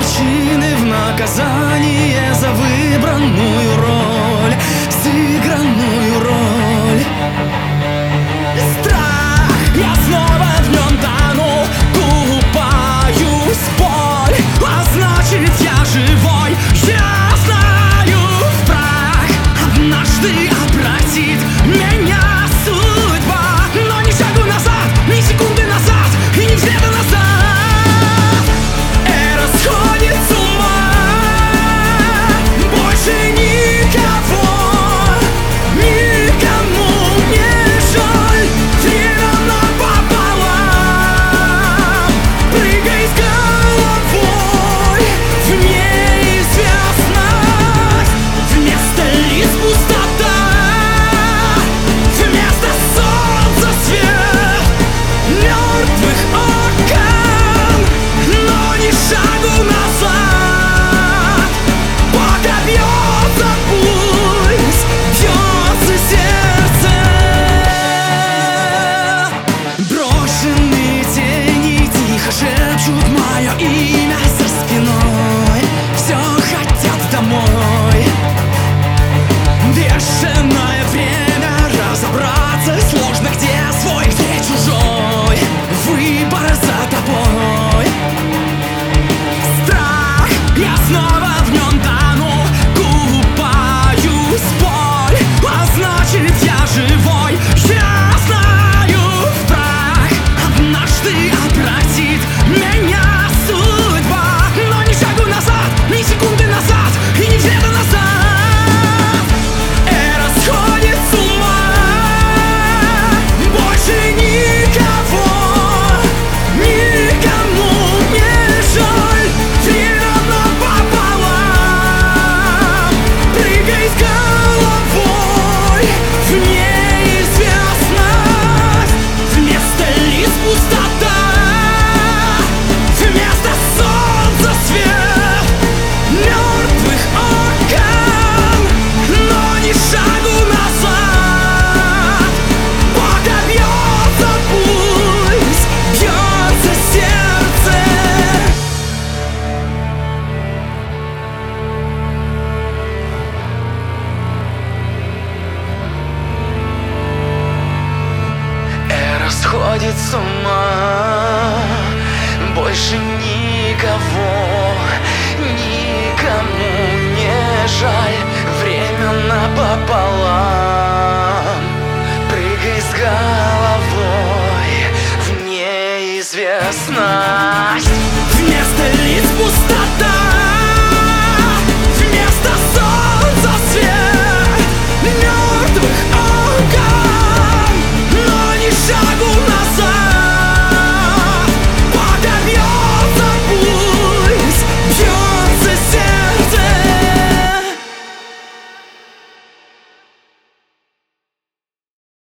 причины в наказание за выбранную роль, сыгранную роль. Страх, я снова в нем тону, купаюсь в боль, а значит я живой. Я знаю, в прах однажды обратит меня судьба, но ни шагу назад, ни секунды назад, и ни взгляда назад. Эра сходит с ума, больше никого, никому не жаль. Время напополам, прыгай с головой в неизвестность. Вместо лиц пустота, вместо солнца свет мертвых окон, но ни шагу назад. Пока бьется пульс, бьется сердце. Брошенные тени тихо шепчут мое имя за спиной. Все хотят домой. Бешеное время, разобраться сложно, где свой, где чужой. Выбор за тобой. Страх, я снова в нем тону, купаюсь в боль, а значит я живой. Я знаю, в прах однажды обратит меня судьба, но ни шагу назад, ни секунды назад, и ни взгляда назад. Эра сходит с ума, больше никого, никому не жаль. Время напополам, прыгай с головой в неизвестность. Вместо лиц пустота, вместо солнца свет мертвых окон, но ни шагу назад. Пока бьется пульс, бьется сердце. Эра сходит с ума, больше никого, никому не жаль. Время напополам, прыгай с головой в неизвестность. Вместо лиц пустота,